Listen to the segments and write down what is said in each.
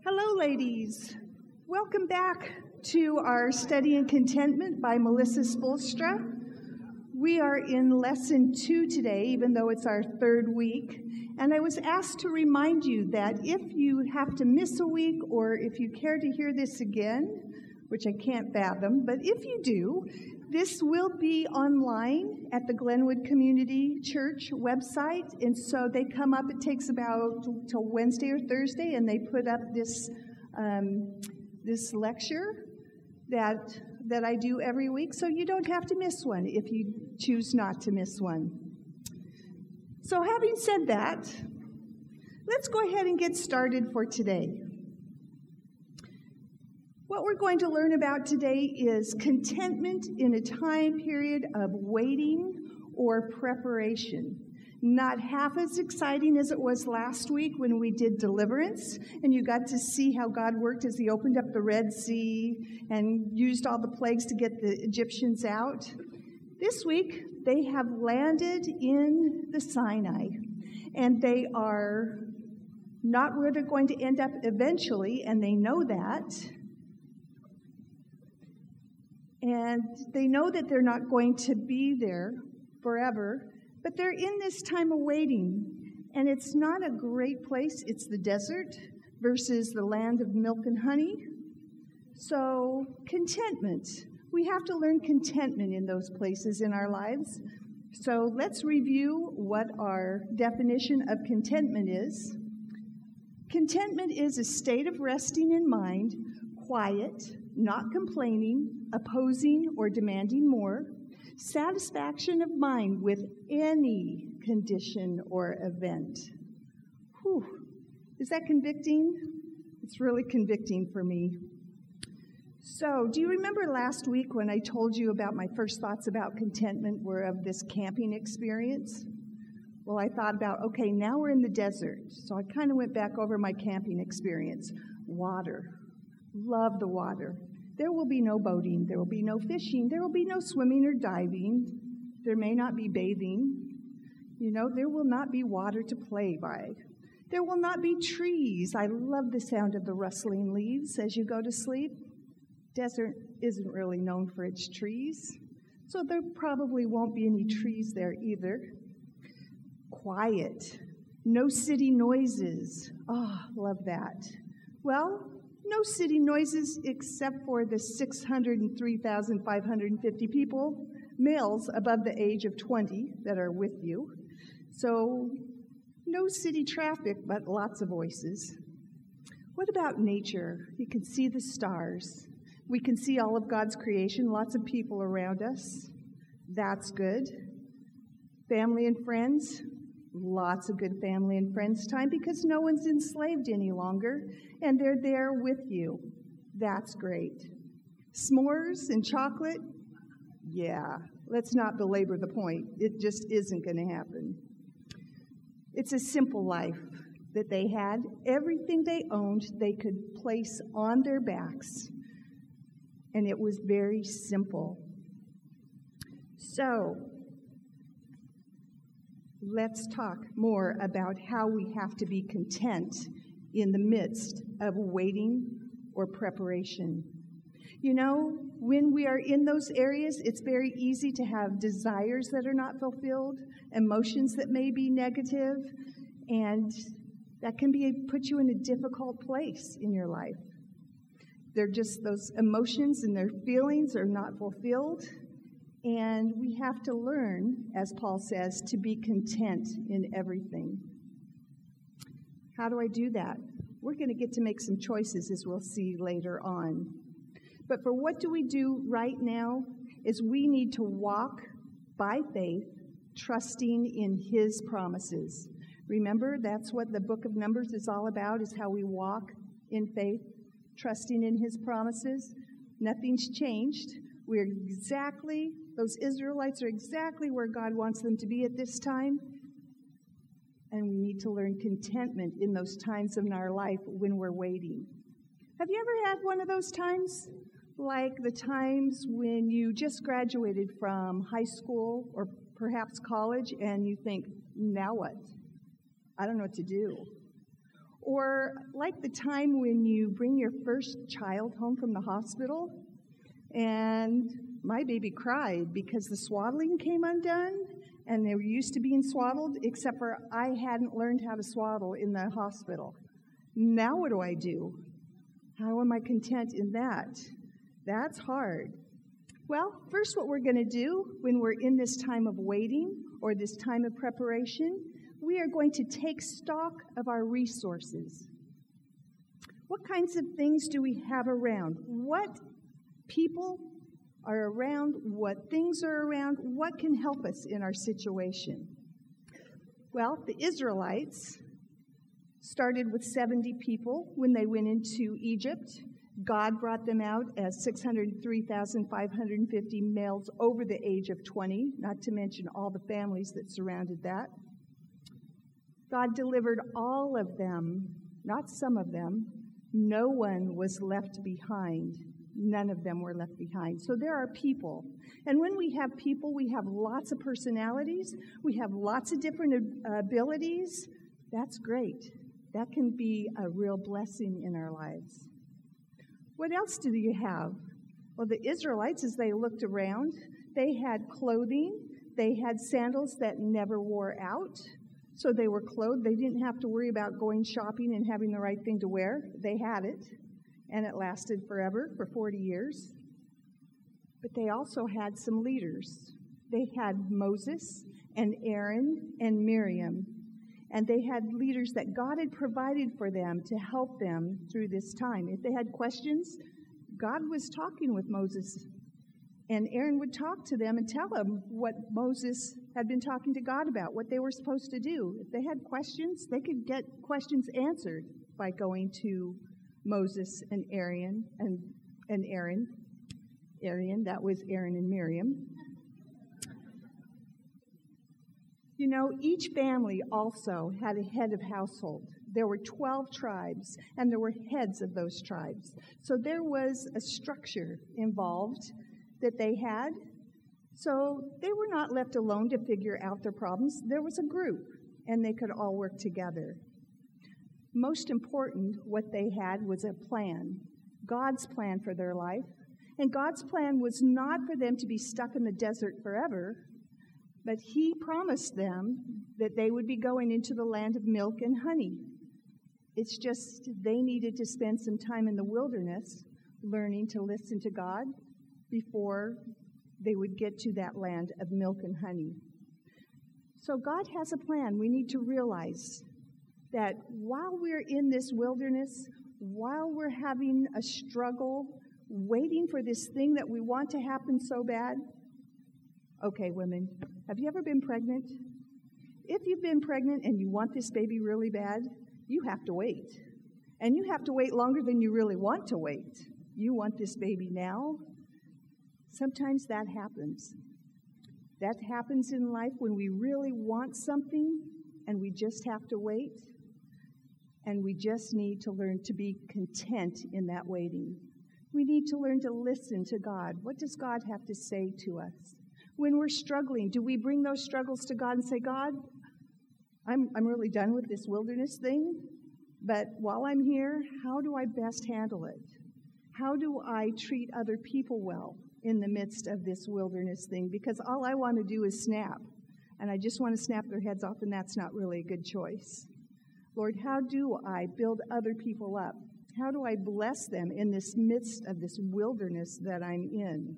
Hello, ladies. Welcome back to our Study in Contentment by Melissa Spolstra. We are in Lesson 2 today, even though it's our third week. And I was asked to remind you that if you have to miss a week or if you care to hear this again, which I can't fathom, but if you do, this will be online at the Glenwood Community Church website. And so they come up, it takes about till Wednesday or Thursday, and they put up this lecture that I do every week. So you don't have to miss one if you choose not to miss one. So having said that, let's go ahead and get started for today. What we're going to learn about today is contentment in a time period of waiting or preparation. Not half as exciting as it was last week when we did deliverance, and you got to see how God worked as He opened up the Red Sea and used all the plagues to get the Egyptians out. This week, they have landed in the Sinai, and they are not where they're going to end up eventually, and they know that. And they know that they're not going to be there forever, but they're in this time of waiting. And it's not a great place. It's the desert versus the land of milk and honey. So contentment. We have to learn contentment in those places in our lives. So let's review what our definition of contentment is. Contentment is a state of resting in mind, quiet, not complaining, opposing or demanding more, satisfaction of mind with any condition or event. Whew. Is that convicting? It's really convicting for me. So, do you remember last week when I told you about my first thoughts about contentment were of this camping experience? Well, I thought about, okay, now we're in the desert. So I kind of went back over my camping experience. Water. Love the water. There will be no boating. There will be no fishing. There will be no swimming or diving. There may not be bathing. There will not be water to play by. There will not be trees. I love the sound of the rustling leaves as you go to sleep. Desert isn't really known for its trees, so there probably won't be any trees there either. Quiet. No city noises. Oh, love that. Well, no city noises except for the 603,550 people, males above the age of 20 that are with you. So no city traffic, but lots of voices. What about nature? You can see the stars. We can see all of God's creation, lots of people around us. That's good. Family and friends. Lots of good family and friends time because no one's enslaved any longer, and they're there with you. That's great. S'mores and chocolate? Yeah, let's not belabor the point. It just isn't going to happen. It's a simple life that they had. Everything they owned, they could place on their backs, and it was very simple. So, let's talk more about how we have to be content in the midst of waiting or preparation. When we are in those areas, it's very easy to have desires that are not fulfilled, emotions that may be negative, and that can put you in a difficult place in your life. They're just those emotions and their feelings are not fulfilled. And we have to learn, as Paul says, to be content in everything. How do I do that? We're going to get to make some choices, as we'll see later on. But for what do we do right now is we need to walk by faith, trusting in His promises. Remember, that's what the book of Numbers is all about, is how we walk in faith, trusting in His promises. Nothing's changed. Those Israelites are exactly where God wants them to be at this time. And we need to learn contentment in those times in our life when we're waiting. Have you ever had one of those times? Like the times when you just graduated from high school or perhaps college and you think, now what? I don't know what to do. Or like the time when you bring your first child home from the hospital, and my baby cried because the swaddling came undone, and they were used to being swaddled, except for I hadn't learned how to swaddle in the hospital. Now what do? How am I content in that? That's hard. Well, first what we're going to do when we're in this time of waiting or this time of preparation, we are going to take stock of our resources. What kinds of things do we have around? What people are around? What things are around? What can help us in our situation? Well, the Israelites started with 70 people when they went into Egypt. God brought them out as 603,550 males over the age of 20, not to mention all the families that surrounded that. God delivered all of them, not some of them. No one was left behind. None of them were left behind. So there are people. And when we have people, we have lots of personalities. We have lots of different abilities. That's great. That can be a real blessing in our lives. What else do you have? Well, the Israelites, as they looked around, they had clothing. They had sandals that never wore out. So they were clothed. They didn't have to worry about going shopping and having the right thing to wear. They had it, and it lasted forever, for 40 years. But they also had some leaders. They had Moses and Aaron and Miriam. And they had leaders that God had provided for them to help them through this time. If they had questions, God was talking with Moses. And Aaron would talk to them and tell them what Moses had been talking to God about, what they were supposed to do. If they had questions, they could get questions answered by going to Moses and Aaron. Aaron, that was Aaron and Miriam. You know, each family also had a head of household. There were 12 tribes, and there were heads of those tribes. So there was a structure involved that they had. So they were not left alone to figure out their problems. There was a group, and they could all work together. Most important, what they had was a plan, God's plan for their life. And God's plan was not for them to be stuck in the desert forever, but He promised them that they would be going into the land of milk and honey. It's just they needed to spend some time in the wilderness learning to listen to God before they would get to that land of milk and honey. So God has a plan. We need to realize that while we're in this wilderness, while we're having a struggle, waiting for this thing that we want to happen so bad. Okay, women, have you ever been pregnant? If you've been pregnant and you want this baby really bad, you have to wait. And you have to wait longer than you really want to wait. You want this baby now. Sometimes that happens. That happens in life when we really want something and we just have to wait. And we just need to learn to be content in that waiting. We need to learn to listen to God. What does God have to say to us? When we're struggling, do we bring those struggles to God and say, God, I'm really done with this wilderness thing, but while I'm here, how do I best handle it? How do I treat other people well in the midst of this wilderness thing? Because all I want to do is snap, and I just want to snap their heads off, and that's not really a good choice. Lord, how do I build other people up? How do I bless them in this midst of this wilderness that I'm in?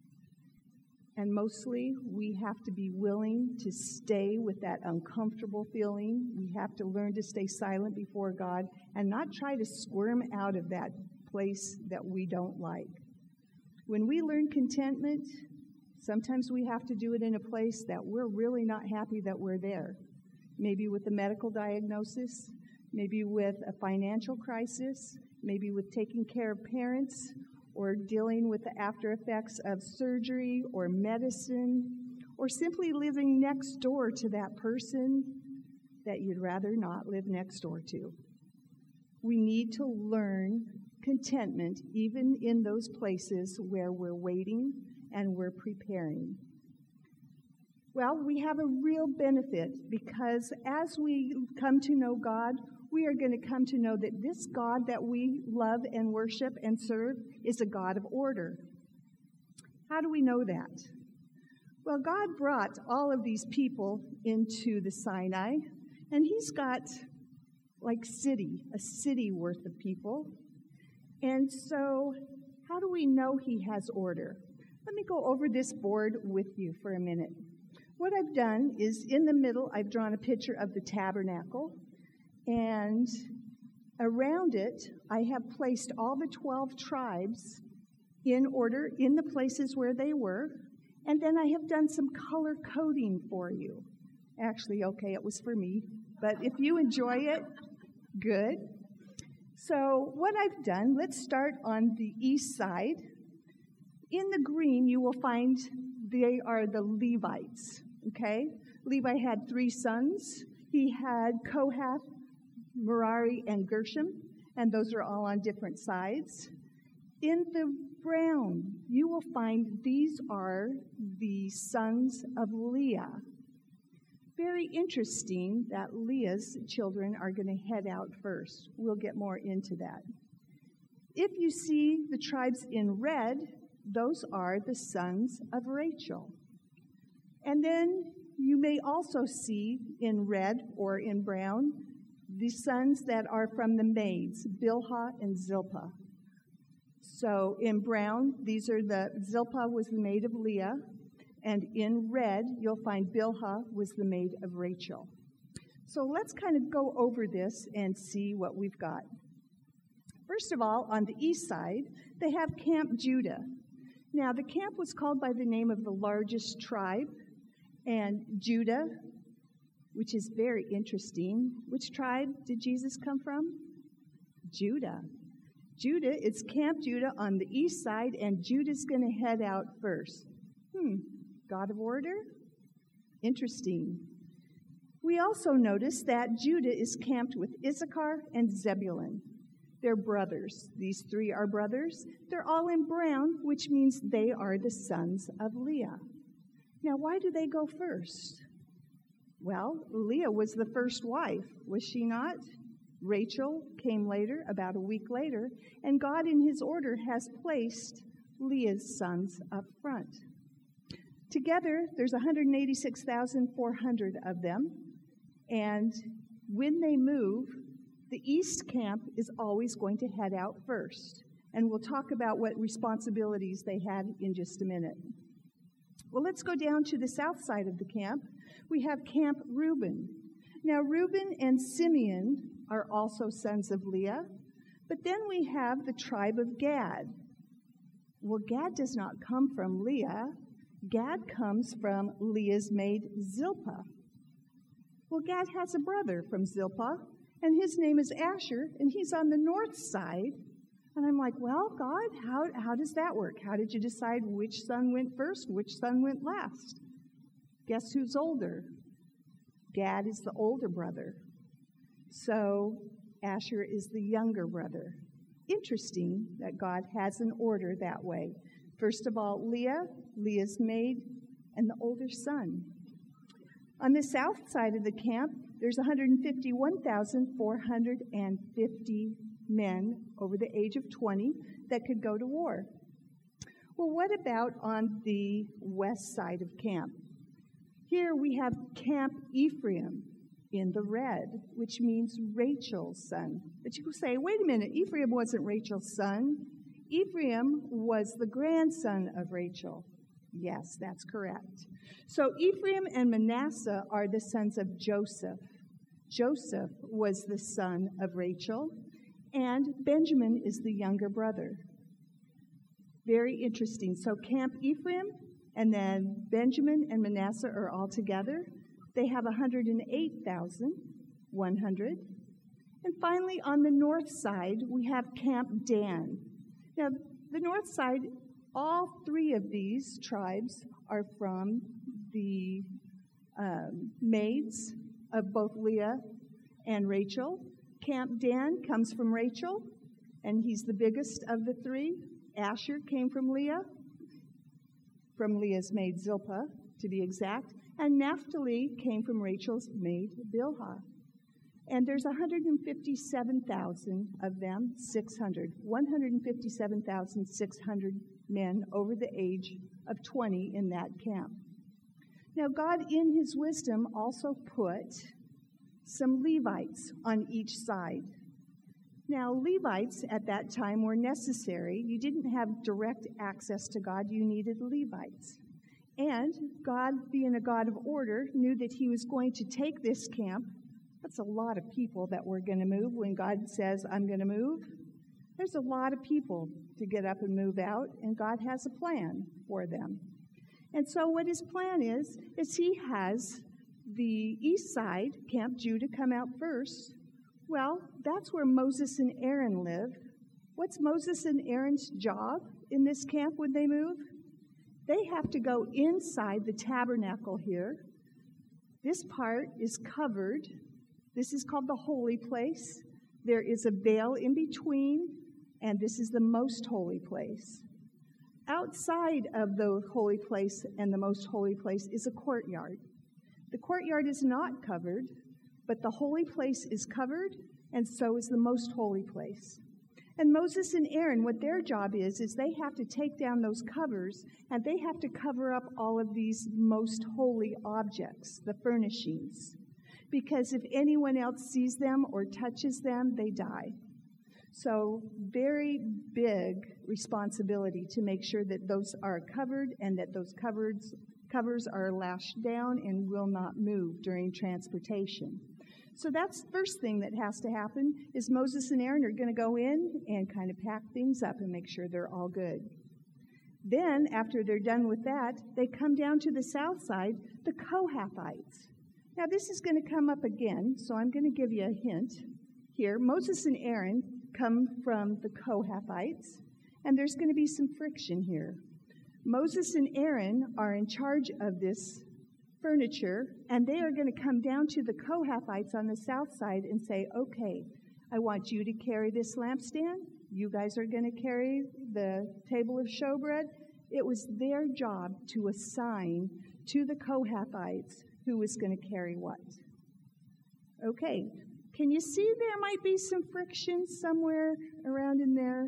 And mostly, we have to be willing to stay with that uncomfortable feeling. We have to learn to stay silent before God and not try to squirm out of that place that we don't like. When we learn contentment, sometimes we have to do it in a place that we're really not happy that we're there. Maybe with a medical diagnosis, maybe with a financial crisis, maybe with taking care of parents, or dealing with the after effects of surgery or medicine, or simply living next door to that person that you'd rather not live next door to. We need to learn contentment even in those places where we're waiting and we're preparing. Well, we have a real benefit because as we come to know God, we are going to come to know that this God that we love and worship and serve is a God of order. How do we know that? Well, God brought all of these people into the Sinai, and He's got like a city worth of people. And so, how do we know He has order? Let me go over this board with you for a minute. What I've done is in the middle, I've drawn a picture of the tabernacle, and around it, I have placed all the 12 tribes in order in the places where they were, and then I have done some color coding for you. Actually, okay, it was for me, but if you enjoy it, good. So what I've done, let's start on the east side. In the green, you will find they are the Levites, okay? Levi had 3 sons. He had Kohath, Merari, and Gershom, and those are all on different sides. In the brown, you will find these are the sons of Leah. Very interesting that Leah's children are going to head out first. We'll get more into that. If you see the tribes in red, those are the sons of Rachel. And then you may also see in red or in brown the sons that are from the maids, Bilhah and Zilpah. So in brown, Zilpah was the maid of Leah, and in red, you'll find Bilhah was the maid of Rachel. So let's kind of go over this and see what we've got. First of all, on the east side, they have Camp Judah. Now, the camp was called by the name of the largest tribe, and Judah, which is very interesting. Which tribe did Jesus come from? Judah. Judah, it's Camp Judah on the east side, and Judah's going to head out first. God of order? Interesting. We also notice that Judah is camped with Issachar and Zebulun. They're brothers. These 3 are brothers. They're all in brown, which means they are the sons of Leah. Now, why do they go first? Well, Leah was the first wife, was she not? Rachel came later, about a week later, and God in His order has placed Leah's sons up front. Together, there's 186,400 of them, and when they move, the east camp is always going to head out first, and we'll talk about what responsibilities they had in just a minute. Well, let's go down to the south side of the camp. We have Camp Reuben. Now, Reuben and Simeon are also sons of Leah, but then we have the tribe of Gad. Well, Gad does not come from Leah. Gad comes from Leah's maid Zilpah. Well, Gad has a brother from Zilpah, and his name is Asher, and he's on the north side. And I'm like, well, God, how does that work? How did you decide which son went first, which son went last? Guess who's older? Gad is the older brother. So Asher is the younger brother. Interesting that God has an order that way. First of all, Leah's maid, and the older son. On the south side of the camp, there's 151,450 men over the age of 20 that could go to war. Well, what about on the west side of camp? Here we have Camp Ephraim in the red, which means Rachel's son. But you will say, wait a minute, Ephraim wasn't Rachel's son. Ephraim was the grandson of Rachel. Yes, that's correct. So Ephraim and Manasseh are the sons of Joseph. Joseph was the son of Rachel, and Benjamin is the younger brother. Very interesting. So Camp Ephraim and then Benjamin and Manasseh are all together. They have 108,100. And finally, on the north side, we have Camp Dan. Now, the north side, all 3 of these tribes are from the maids of both Leah and Rachel. Camp Dan comes from Rachel, and he's the biggest of the 3. Asher came from Leah, from Leah's maid Zilpah, to be exact. And Naphtali came from Rachel's maid, Bilhah. And there's 157,000 of them, 157,600 men over the age of 20 in that camp. Now, God, in His wisdom, also put some Levites on each side. Now, Levites at that time were necessary. You didn't have direct access to God. You needed Levites. And God, being a God of order, knew that He was going to take this camp. That's a lot of people that were going to move. When God says, I'm going to move, there's a lot of people to get up and move out, and God has a plan for them. And so what His plan is He has the east side, Camp Judah, come out first. Well, that's where Moses and Aaron live. What's Moses and Aaron's job in this camp when they move? They have to go inside the tabernacle here. This part is covered. This is called the holy place. There is a veil in between, and this is the most holy place. Outside of the holy place and the most holy place is a courtyard. The courtyard is not covered, but the holy place is covered, and so is the most holy place. And Moses and Aaron, what their job is they have to take down those covers, and they have to cover up all of these most holy objects, the furnishings. Because if anyone else sees them or touches them, they die. So very big responsibility to make sure that those are covered and that those covers are lashed down and will not move during transportation. So that's the first thing that has to happen is Moses and Aaron are going to go in and kind of pack things up and make sure they're all good. Then, after they're done with that, they come down to the south side, the Kohathites. Now, this is going to come up again, so I'm going to give you a hint here. Moses and Aaron come from the Kohathites, and there's going to be some friction here. Moses and Aaron are in charge of this furniture, and they are going to come down to the Kohathites on the south side and say, okay, I want you to carry this lampstand. You guys are going to carry the table of showbread. It was their job to assign to the Kohathites who was going to carry what. Okay, can you see there might be some friction somewhere around in there?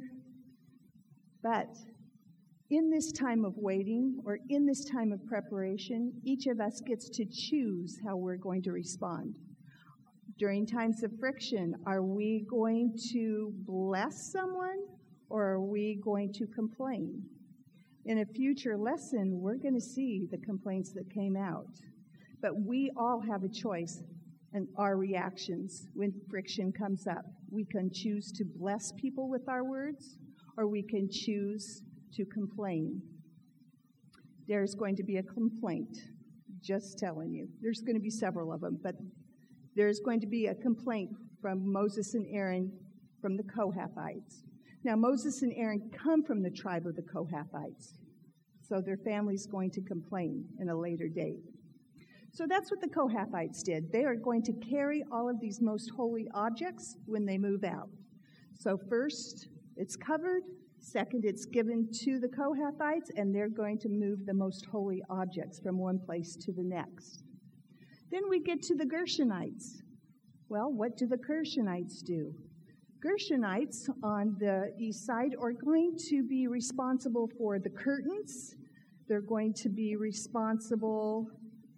But in this time of waiting, or in this time of preparation, each of us gets to choose how we're going to respond. During times of friction, are we going to bless someone, or are we going to complain? In a future lesson, we're going to see the complaints that came out. But we all have a choice in our reactions when friction comes up. We can choose to bless people with our words, or we can choose to complain. There's going to be a complaint, just telling you. There's going to be several of them, but there's going to be a complaint from Moses and Aaron from the Kohathites. Now, Moses and Aaron come from the tribe of the Kohathites, so their family's going to complain in a later date. So that's what the Kohathites did. They are going to carry all of these most holy objects when they move out. So first, it's covered. Second, it's given to the Kohathites, and they're going to move the most holy objects from one place to the next. Then we get to the Gershonites. Well, what do the Gershonites do? Gershonites on the east side are going to be responsible for the curtains. They're going to be responsible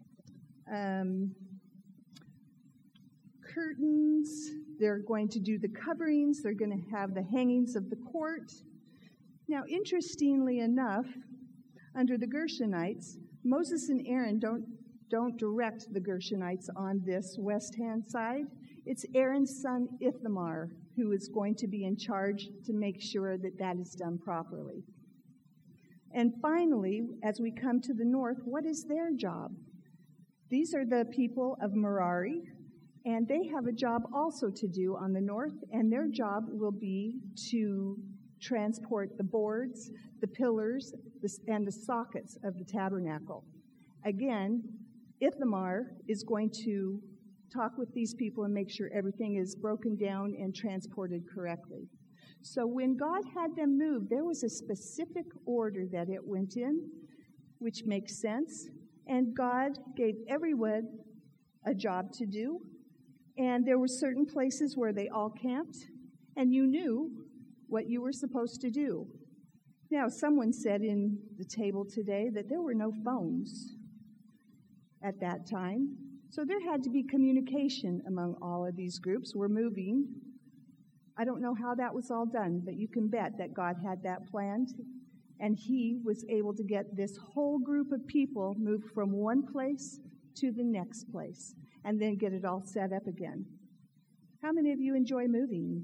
curtains. They're going to do the coverings. They're going to have the hangings of the court. Now, interestingly enough, under the Gershonites, Moses and Aaron don't direct the Gershonites on this west-hand side. It's Aaron's son Ithamar who is going to be in charge to make sure that that is done properly. And finally, as we come to the north, what is their job? These are the people of Merari, and they have a job also to do on the north, and their job will be to transport the boards, the pillars, and the sockets of the tabernacle. Again, Ithamar is going to talk with these people and make sure everything is broken down and transported correctly. So when God had them move, there was a specific order that it went in, which makes sense. And God gave everyone a job to do, and there were certain places where they all camped, and you knew what you were supposed to do. Now, someone said in the table today that there were no phones at that time, so there had to be communication among all of these groups. We're moving. I don't know how that was all done, but you can bet that God had that planned, and He was able to get this whole group of people moved from one place to the next place, and then get it all set up again. How many of you enjoy moving?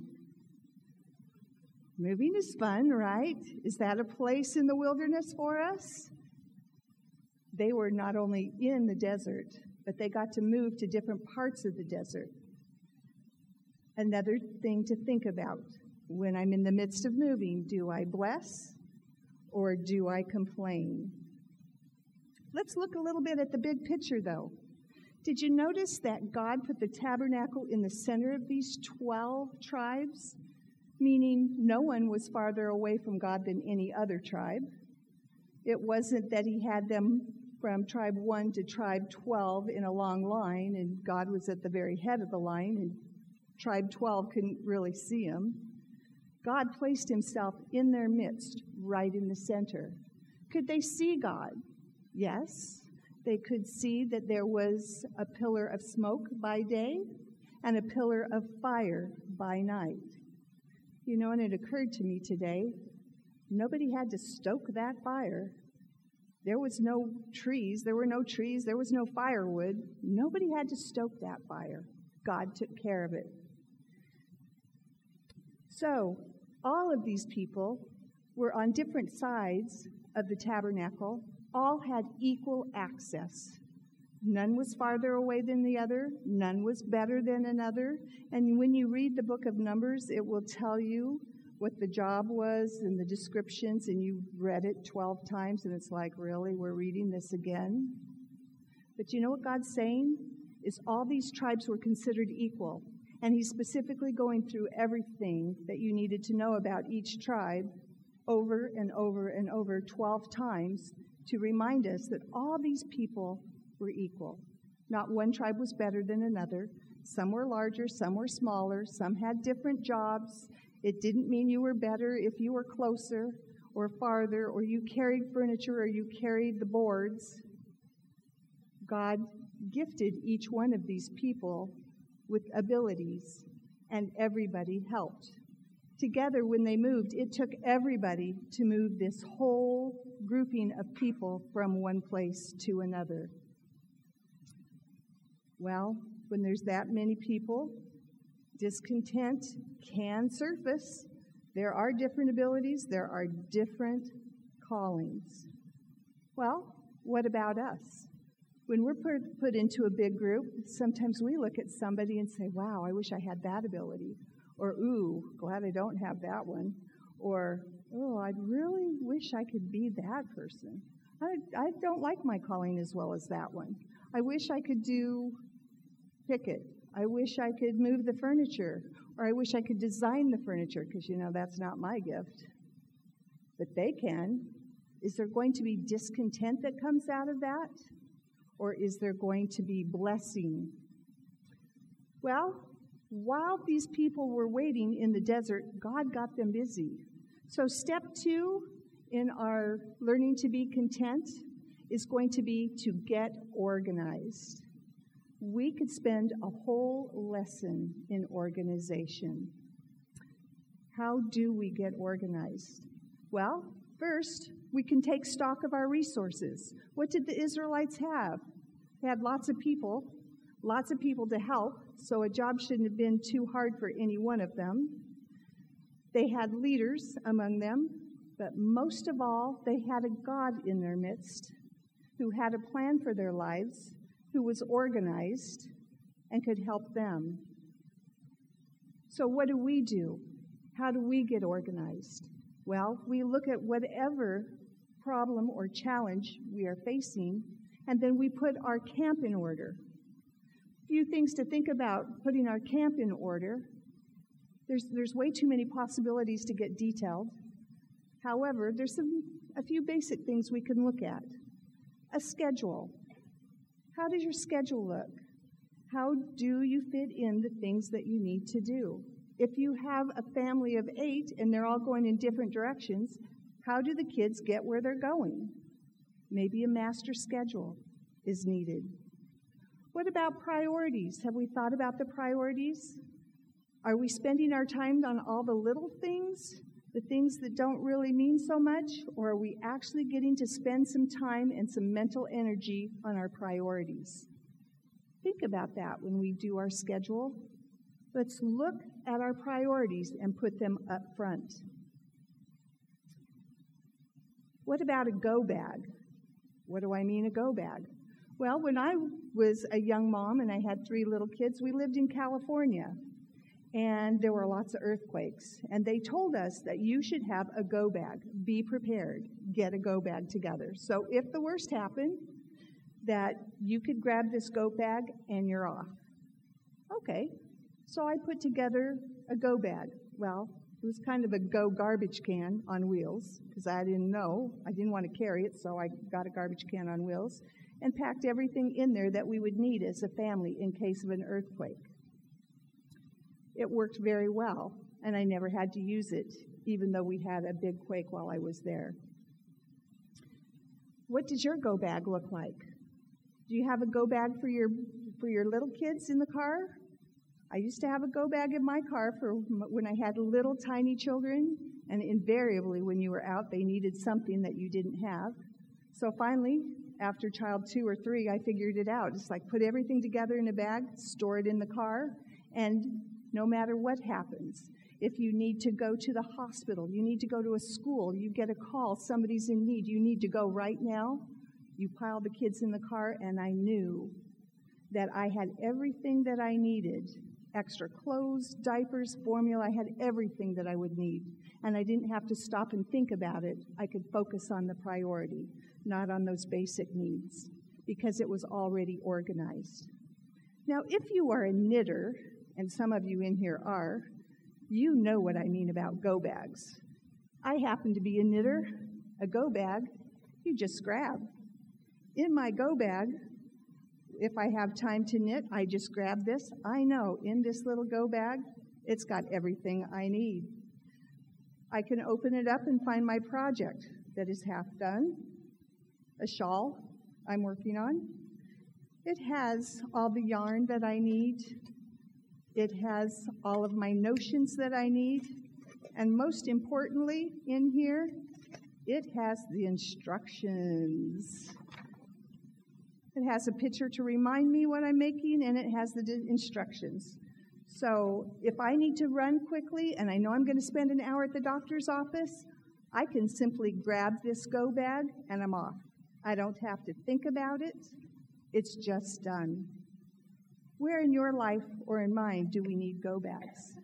Moving is fun, right? Is that a place in the wilderness for us? They were not only in the desert, but they got to move to different parts of the desert. Another thing to think about when I'm in the midst of moving, do I bless or do I complain? Let's look a little bit at the big picture, though. Did you notice that God put the tabernacle in the center of these 12 tribes? Meaning no one was farther away from God than any other tribe. It wasn't that He had them from tribe 1 to tribe 12 in a long line, and God was at the very head of the line, and tribe 12 couldn't really see Him. God placed Himself in their midst, right in the center. Could they see God? Yes. They could see that there was a pillar of smoke by day and a pillar of fire by night. You know, and it occurred to me today, nobody had to stoke that fire. There was no trees, there were no firewood. Nobody had to stoke that fire. God took care of it. So, all of these people were on different sides of the tabernacle, all had equal access. None was farther away than the other. None was better than another. And when you read the book of Numbers, it will tell you what the job was and the descriptions, and you read it 12 times, and it's like, really, we're reading this again? But you know what God's saying? Is all these tribes were considered equal. And He's specifically going through everything that you needed to know about each tribe over and over and over 12 times to remind us that all these people were equal. Not one tribe was better than another. Some were larger, some were smaller, some had different jobs. It didn't mean you were better if you were closer or farther, or you carried furniture or you carried the boards. God gifted each one of these people with abilities, and everybody helped. Together, when they moved, it took everybody to move this whole grouping of people from one place to another. Well, when there's that many people, discontent can surface. There are different abilities. There are different callings. Well, what about us? When we're put into a big group, sometimes we look at somebody and say, wow, I wish I had that ability. Or, ooh, glad I don't have that one. Or, oh, I really wish I could be that person. I don't like my calling as well as that one. I wish I could pick it. I wish I could move the furniture. Or I wish I could design the furniture, because, that's not my gift. But they can. Is there going to be discontent that comes out of that? Or is there going to be blessing? Well, while these people were waiting in the desert, God got them busy. So step 2 in our learning to be content is going to be to get organized. We could spend a whole lesson in organization. How do we get organized? Well, first, we can take stock of our resources. What did the Israelites have? They had lots of people to help, so a job shouldn't have been too hard for any one of them. They had leaders among them, but most of all, they had a God in their midst who had a plan for their lives, who was organized and could help them. So what do? How do we get organized? Well, we look at whatever problem or challenge we are facing, and then we put our camp in order. A few things to think about putting our camp in order. There's way too many possibilities to get detailed. However, there's a few basic things we can look at. A schedule. How does your schedule look? How do you fit in the things that you need to do? If you have a family of 8 and they're all going in different directions, how do the kids get where they're going? Maybe a master schedule is needed. What about priorities? Have we thought about the priorities? Are we spending our time on all the little things, the things that don't really mean so much, or are we actually getting to spend some time and some mental energy on our priorities? Think about that when we do our schedule. Let's look at our priorities and put them up front. What about a go bag? What do I mean, a go bag? Well, when I was a young mom and I had 3 little kids, we lived in California. And there were lots of earthquakes. And they told us that you should have a go bag. Be prepared. Get a go bag together. So if the worst happened, that you could grab this go bag and you're off. Okay. So I put together a go bag. Well, it was kind of a go garbage can on wheels because I didn't know. I didn't want to carry it, so I got a garbage can on wheels and packed everything in there that we would need as a family in case of an earthquake. It worked very well, and I never had to use it, even though we had a big quake while I was there. What does your go bag look like? Do you have a go bag for your little kids in the car? I used to have a go bag in my car for when I had little tiny children, and invariably when you were out, they needed something that you didn't have. So finally, after child 2 or 3, I figured it out. Just like put everything together in a bag, store it in the car, and no matter what happens, if you need to go to the hospital, you need to go to a school, you get a call, somebody's in need, you need to go right now, you pile the kids in the car, and I knew that I had everything that I needed. Extra clothes, diapers, formula, I had everything that I would need. And I didn't have to stop and think about it. I could focus on the priority, not on those basic needs, because it was already organized. Now, if you are a knitter, and some of you in here are, you know what I mean about go bags. I happen to be a knitter. A go bag, you just grab. In my go bag, if I have time to knit, I just grab this. I know in this little go bag, it's got everything I need. I can open it up and find my project that is half done. A shawl I'm working on. It has all the yarn that I need. It has all of my notions that I need. And most importantly, in here, it has the instructions. It has a picture to remind me what I'm making, and it has the instructions. So if I need to run quickly, and I know I'm going to spend an hour at the doctor's office, I can simply grab this go bag, and I'm off. I don't have to think about it. It's just done. Where in your life or in mine do we need go bags?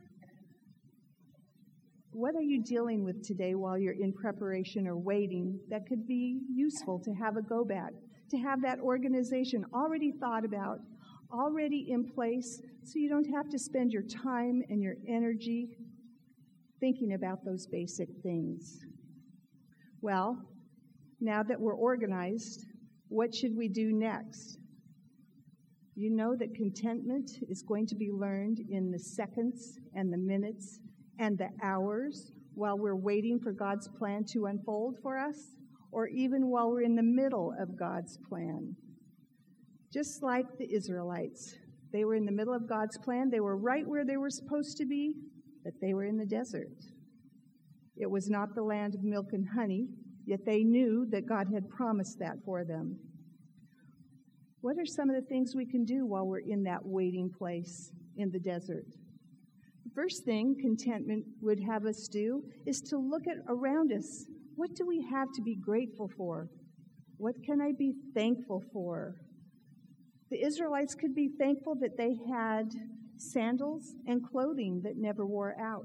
What are you dealing with today while you're in preparation or waiting that could be useful to have a go bag, to have that organization already thought about, already in place, so you don't have to spend your time and your energy thinking about those basic things? Well, now that we're organized, what should we do next? You know that contentment is going to be learned in the seconds and the minutes and the hours while we're waiting for God's plan to unfold for us, or even while we're in the middle of God's plan. Just like the Israelites, they were in the middle of God's plan. They were right where they were supposed to be, but they were in the desert. It was not the land of milk and honey, yet they knew that God had promised that for them. What are some of the things we can do while we're in that waiting place in the desert? The first thing contentment would have us do is to look at around us. What do we have to be grateful for? What can I be thankful for? The Israelites could be thankful that they had sandals and clothing that never wore out.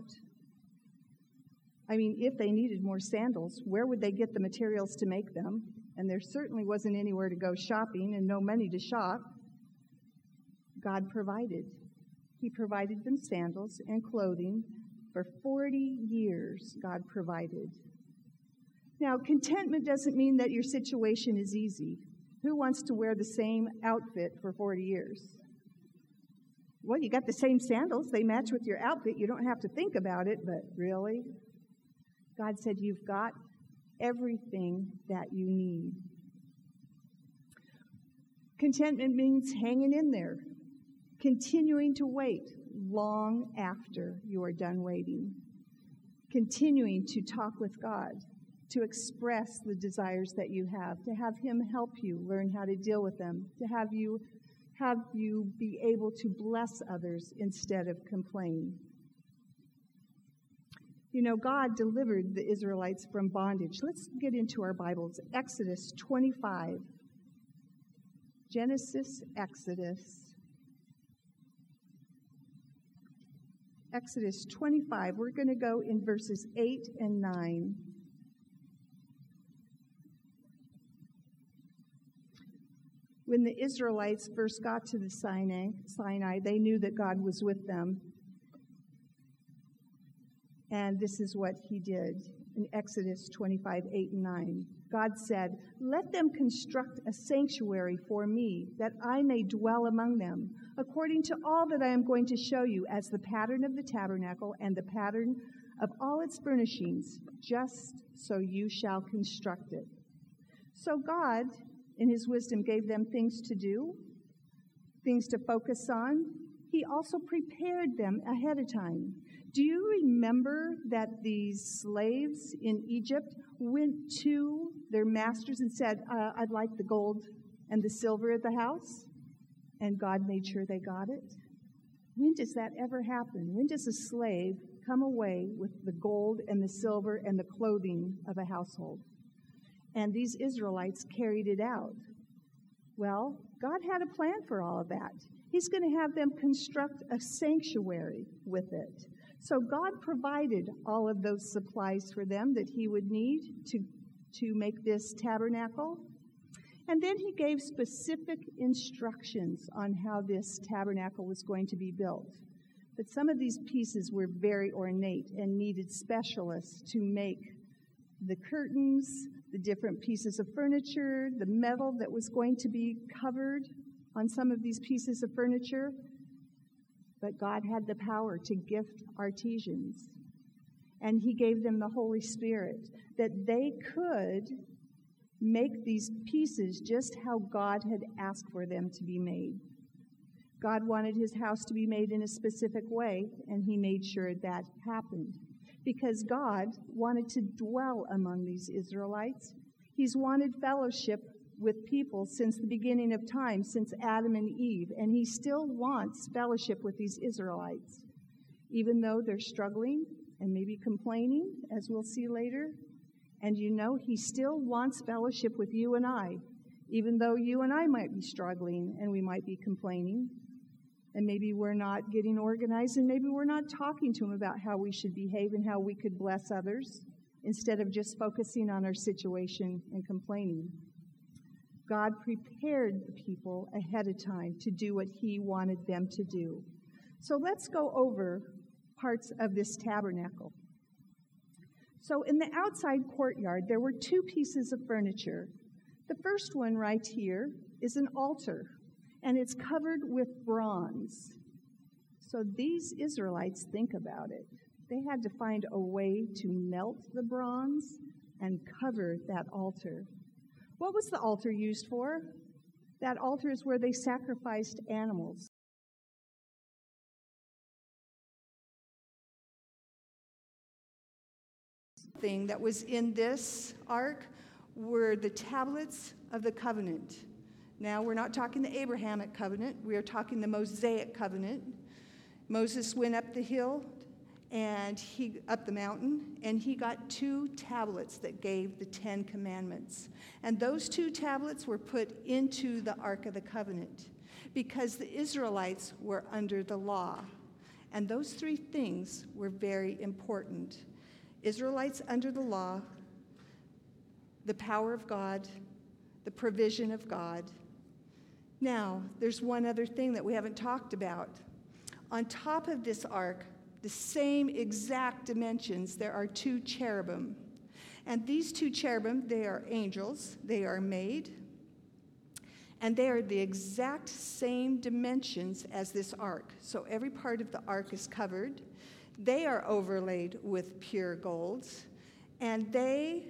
I mean, if they needed more sandals, where would they get the materials to make them? And there certainly wasn't anywhere to go shopping and no money to shop. God provided. He provided them sandals and clothing. For 40 years, God provided. Now, contentment doesn't mean that your situation is easy. Who wants to wear the same outfit for 40 years? Well, you got the same sandals. They match with your outfit. You don't have to think about it, but really? God said you've got everything that you need. Contentment means hanging in there, continuing to wait long after you are done waiting, continuing to talk with God, to express the desires that you have, to have Him help you learn how to deal with them, to have you be able to bless others instead of complain. You know, God delivered the Israelites from bondage. Let's get into our Bibles. Exodus 25. Genesis, Exodus. Exodus 25. We're going to go in verses 8 and 9. When the Israelites first got to the Sinai, they knew that God was with them. And this is what He did in Exodus 25, 8 and 9. God said, "Let them construct a sanctuary for me, that I may dwell among them, according to all that I am going to show you as the pattern of the tabernacle and the pattern of all its furnishings, just so you shall construct it." So God, in His wisdom, gave them things to do, things to focus on. He also prepared them ahead of time. Do you remember that these slaves in Egypt went to their masters and said, "I'd like the gold and the silver at the house"? And God made sure they got it? When does that ever happen? When does a slave come away with the gold and the silver and the clothing of a household? And these Israelites carried it out. Well, God had a plan for all of that. He's going to have them construct a sanctuary with it. So God provided all of those supplies for them that He would need to make this tabernacle. And then He gave specific instructions on how this tabernacle was going to be built. But some of these pieces were very ornate and needed specialists to make the curtains, the different pieces of furniture, the metal that was going to be covered on some of these pieces of furniture. But God had the power to gift artisans. And He gave them the Holy Spirit, that they could make these pieces just how God had asked for them to be made. God wanted His house to be made in a specific way, and He made sure that happened. Because God wanted to dwell among these Israelites. He's wanted fellowship with people since the beginning of time, since Adam and Eve, and He still wants fellowship with these Israelites. Even though they're struggling and maybe complaining, as we'll see later. And you know, He still wants fellowship with you and I, even though you and I might be struggling and we might be complaining. And maybe we're not getting organized, and maybe we're not talking to Him about how we should behave and how we could bless others, instead of just focusing on our situation and complaining. God prepared the people ahead of time to do what He wanted them to do. So let's go over parts of this tabernacle. So in the outside courtyard, there were two pieces of furniture. The first one right here is an altar, and it's covered with bronze. So these Israelites, think about it. They had to find a way to melt the bronze and cover that altar. What was the altar used for? That altar is where they sacrificed animals. Thing that was in this ark were the tablets of the covenant. Now, we're not talking the Abrahamic covenant. We are talking the Mosaic covenant. Moses went up the hill and up the mountain, and he got 2 tablets that gave the 10 commandments. And those 2 tablets were put into the Ark of the Covenant because the Israelites were under the law. And those 3 things were very important. Israelites under the law, the power of God, the provision of God. Now, there's one other thing that we haven't talked about. On top of this ark, the same exact dimensions, there are 2 cherubim. And these 2 cherubim, they are angels. They are made. And they are the exact same dimensions as this ark. So every part of the ark is covered. They are overlaid with pure gold. And they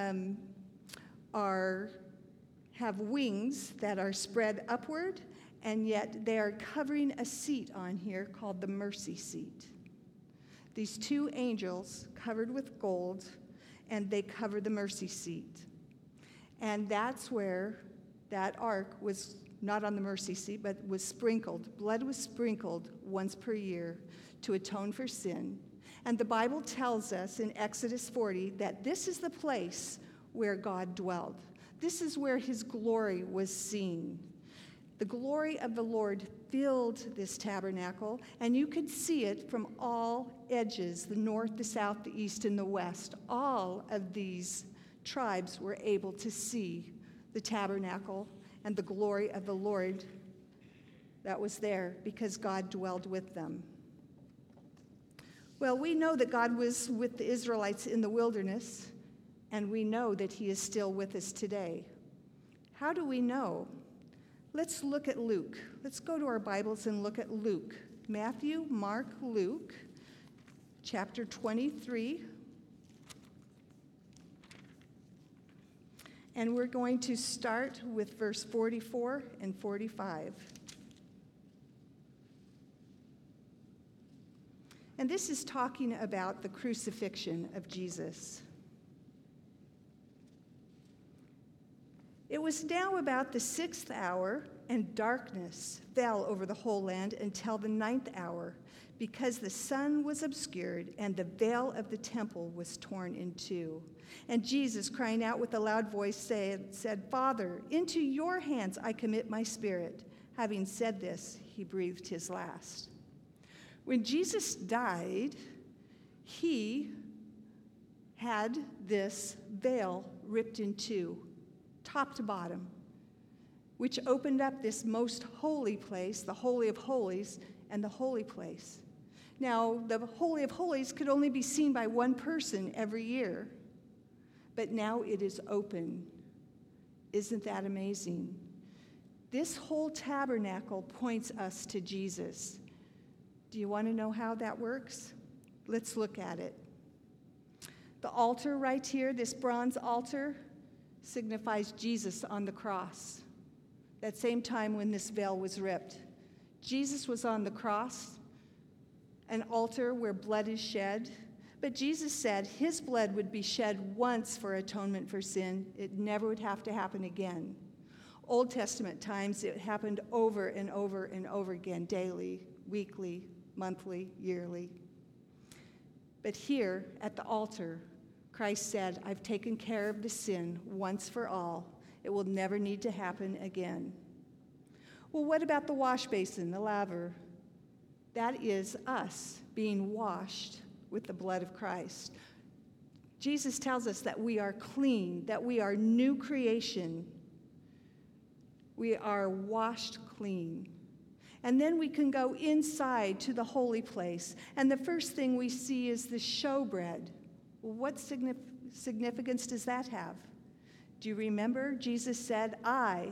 have wings that are spread upward, and yet they are covering a seat on here called the mercy seat. These two angels covered with gold, and they cover the mercy seat. And that's where that ark was not on the mercy seat, but was sprinkled. Blood was sprinkled once per year to atone for sin. And the Bible tells us in Exodus 40 that this is the place where God dwelled. This is where his glory was seen. The glory of the Lord filled this tabernacle, and you could see it from all edges, the north, the south, the east, and the west. All of these tribes were able to see the tabernacle and the glory of the Lord that was there because God dwelled with them. Well, we know that God was with the Israelites in the wilderness, and we know that he is still with us today. How do we know? Let's look at Luke. Let's go to our Bibles and look at Luke. Matthew, Mark, Luke, chapter 23. And we're going to start with verse 44 and 45. And this is talking about the crucifixion of Jesus. It was now about the 6th hour, and darkness fell over the whole land until the 9th hour, because the sun was obscured and the veil of the temple was torn in two. And Jesus, crying out with a loud voice, said, Father, into your hands I commit my spirit. Having said this, he breathed his last. When Jesus died, he had this veil ripped in two, top to bottom, which opened up this most holy place, the Holy of Holies, and the holy place. Now, the Holy of Holies could only be seen by one person every year, but now it is open. Isn't that amazing? This whole tabernacle points us to Jesus. Do you want to know how that works? Let's look at it. The altar right here, this bronze altar, signifies Jesus on the cross. That same time when this veil was ripped. Jesus was on the cross, an altar where blood is shed. But Jesus said his blood would be shed once for atonement for sin. It never would have to happen again. Old Testament times, it happened over and over and over again, daily, weekly, monthly, yearly. But here at the altar, Christ said, I've taken care of the sin once for all. It will never need to happen again. Well, what about the wash basin, the laver? That is us being washed with the blood of Christ. Jesus tells us that we are clean, that we are new creation. We are washed clean. And then we can go inside to the holy place. And the first thing we see is the showbread. What significance does that have? Do you remember? Jesus said, I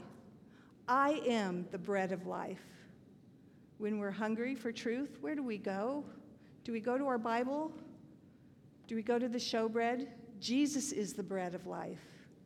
am the bread of life. When we're hungry for truth, where do we go? Do we go to our Bible? Do we go to the showbread? Jesus is the bread of life.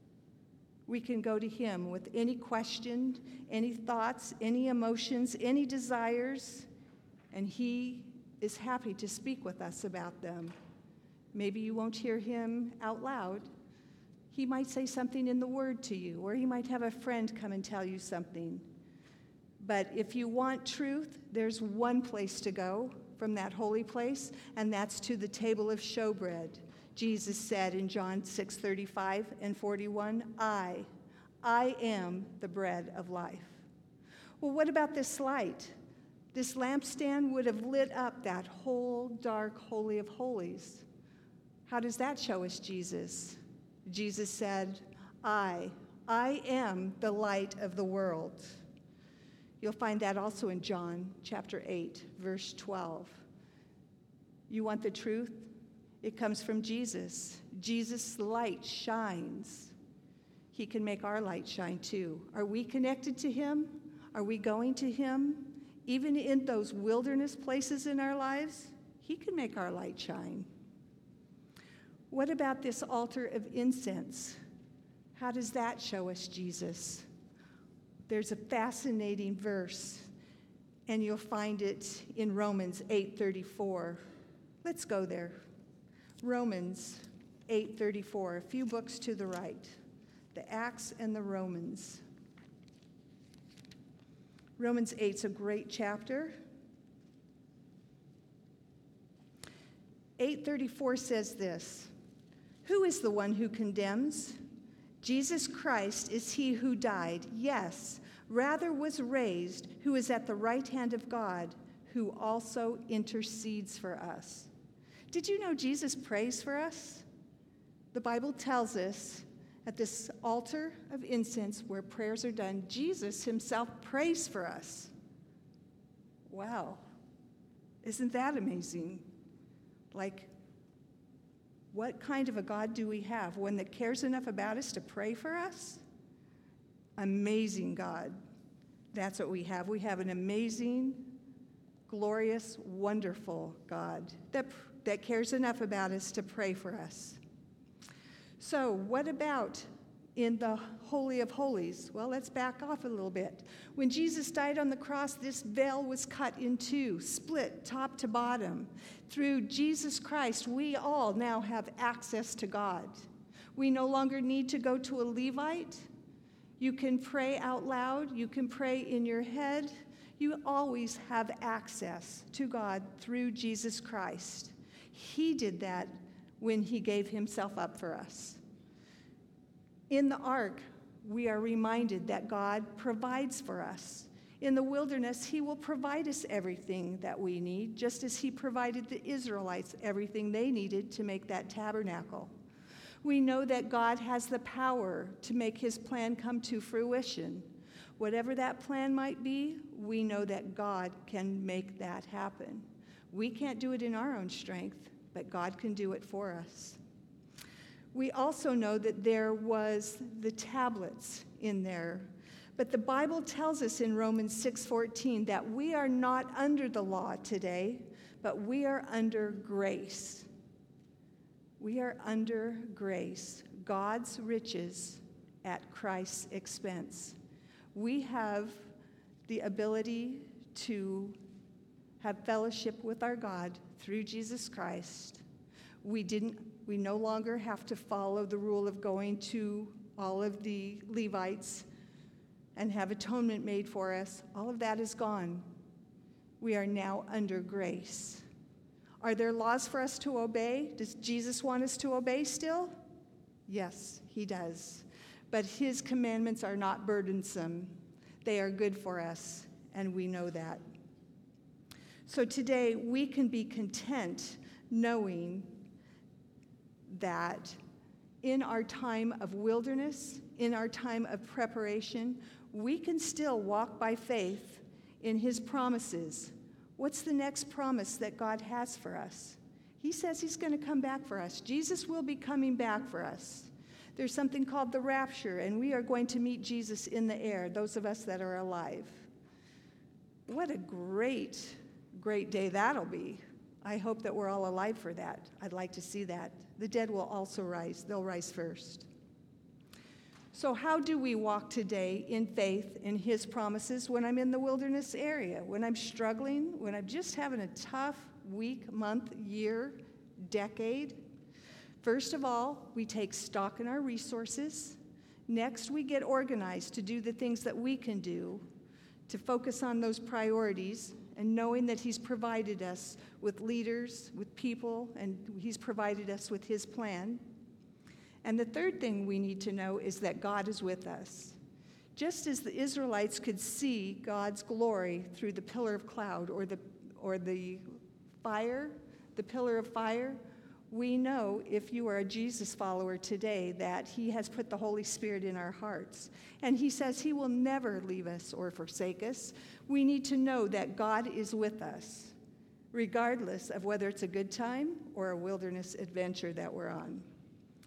We can go to him with any question, any thoughts, any emotions, any desires, and he is happy to speak with us about them. Maybe you won't hear him out loud. He might say something in the Word to you, or he might have a friend come and tell you something. But if you want truth, there's one place to go from that holy place, and that's to the table of showbread. Jesus said in John 6:35 and 41, I am the bread of life. Well, what about this light? This lampstand would have lit up that whole dark Holy of Holies. How does that show us Jesus? Jesus said, I am the light of the world. You'll find that also in John chapter 8, verse 12. You want the truth? It comes from Jesus. Jesus' light shines. He can make our light shine too. Are we connected to him? Are we going to him? Even in those wilderness places in our lives, he can make our light shine. What about this altar of incense? How does that show us Jesus? There's a fascinating verse, and you'll find it in Romans 8:34. Let's go there. Romans 8:34, a few books to the right. The Acts and the Romans. Romans 8's a great chapter. 8:34 says this, "Who is the one who condemns? Jesus Christ is he who died, yes, rather was raised, who is at the right hand of God, who also intercedes for us." Did you know Jesus prays for us? The Bible tells us at this altar of incense where prayers are done, Jesus himself prays for us. Wow. Isn't that amazing? Like, what kind of a God do we have? One that cares enough about us to pray for us? Amazing God. That's what we have. We have an amazing, glorious, wonderful God that cares enough about us to pray for us. So what about in the Holy of Holies? Well, let's back off a little bit. When Jesus died on the cross, this veil was cut in two, split top to bottom. Through Jesus Christ, we all now have access to God. We no longer need to go to a Levite. You can pray out loud. You can pray in your head. You always have access to God through Jesus Christ. He did that when he gave himself up for us. In the ark, we are reminded that God provides for us. In the wilderness, he will provide us everything that we need, just as he provided the Israelites everything they needed to make that tabernacle. We know that God has the power to make his plan come to fruition. Whatever that plan might be, we know that God can make that happen. We can't do it in our own strength, but God can do it for us. We also know that there was the tablets in there. But the Bible tells us in Romans 6:14 that we are not under the law today, but we are under grace. We are under grace, God's riches at Christ's expense. We have the ability to have fellowship with our God through Jesus Christ. We no longer have to follow the rule of going to all of the Levites and have atonement made for us. All of that is gone. We are now under grace. Are there laws for us to obey? Does Jesus want us to obey still? Yes, he does. But his commandments are not burdensome. They are good for us, and we know that. So today, we can be content knowing that in our time of wilderness, in our time of preparation, we can still walk by faith in his promises. What's the next promise that God has for us? He says he's going to come back for us. Jesus will be coming back for us. There's something called the rapture, and we are going to meet Jesus in the air, those of us that are alive. What a great, great day that'll be. I hope that we're all alive for that. I'd like to see that. The dead will also rise. They'll rise first. So how do we walk today in faith in his promises when I'm in the wilderness area, when I'm struggling, when I'm just having a tough week, month, year, decade? First of all, we take stock in our resources. Next, we get organized to do the things that we can do, to focus on those priorities, and knowing that he's provided us with leaders, with people, and he's provided us with his plan. And the third thing we need to know is that God is with us. Just as the Israelites could see God's glory through the pillar of cloud or the fire, the pillar of fire, we know, if you are a Jesus follower today, that he has put the Holy Spirit in our hearts. And he says he will never leave us or forsake us. We need to know that God is with us, regardless of whether it's a good time or a wilderness adventure that we're on.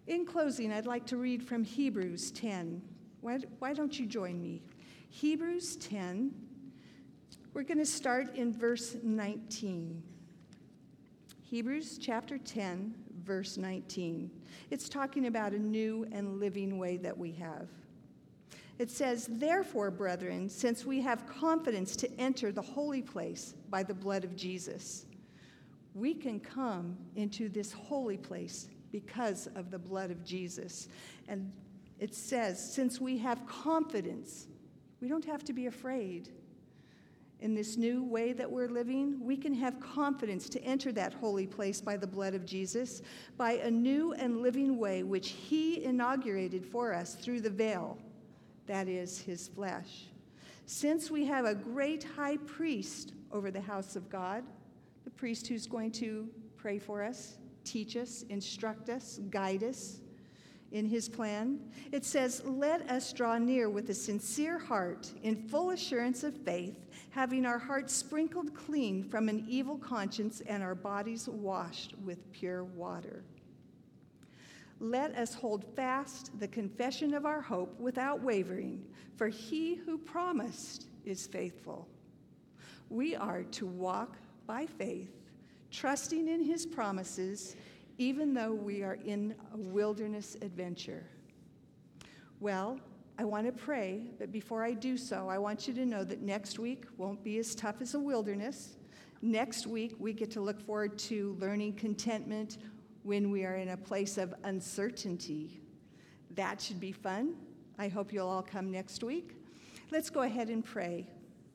In closing, I'd like to read from Hebrews 10. Why don't you join me? Hebrews 10. We're going to start in verse 19. Hebrews chapter 10, verse 19. It's talking about a new and living way that we have. It says, "Therefore, brethren, since we have confidence to enter the holy place by the blood of Jesus," we can come into this holy place because of the blood of Jesus. And it says, since we have confidence, we don't have to be afraid. In this new way that we're living, we can have confidence to enter that holy place by the blood of Jesus, by a new and living way which he inaugurated for us through the veil, that is, his flesh. Since we have a great high priest over the house of God, the priest who's going to pray for us, teach us, instruct us, guide us in his plan, it says, "Let us draw near with a sincere heart, in full assurance of faith, having our hearts sprinkled clean from an evil conscience and our bodies washed with pure water. Let us hold fast the confession of our hope without wavering, for he who promised is faithful." We are to walk by faith, trusting in his promises, even though we are in a wilderness adventure. Well, I want to pray, but before I do so, I want you to know that next week won't be as tough as a wilderness. Next week, we get to look forward to learning contentment when we are in a place of uncertainty. That should be fun. I hope you'll all come next week. Let's go ahead and pray.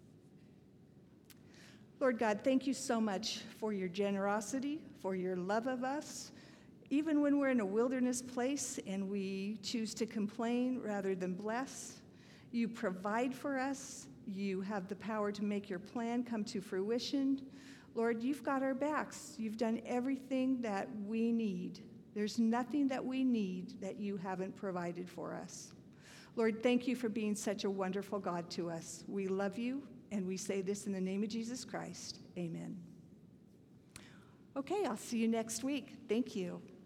Lord God, thank you so much for your generosity, for your love of us. Even when we're in a wilderness place and we choose to complain rather than bless, you provide for us. You have the power to make your plan come to fruition. Lord, you've got our backs. You've done everything that we need. There's nothing that we need that you haven't provided for us. Lord, thank you for being such a wonderful God to us. We love you, and we say this in the name of Jesus Christ. Amen. Okay, I'll see you next week. Thank you.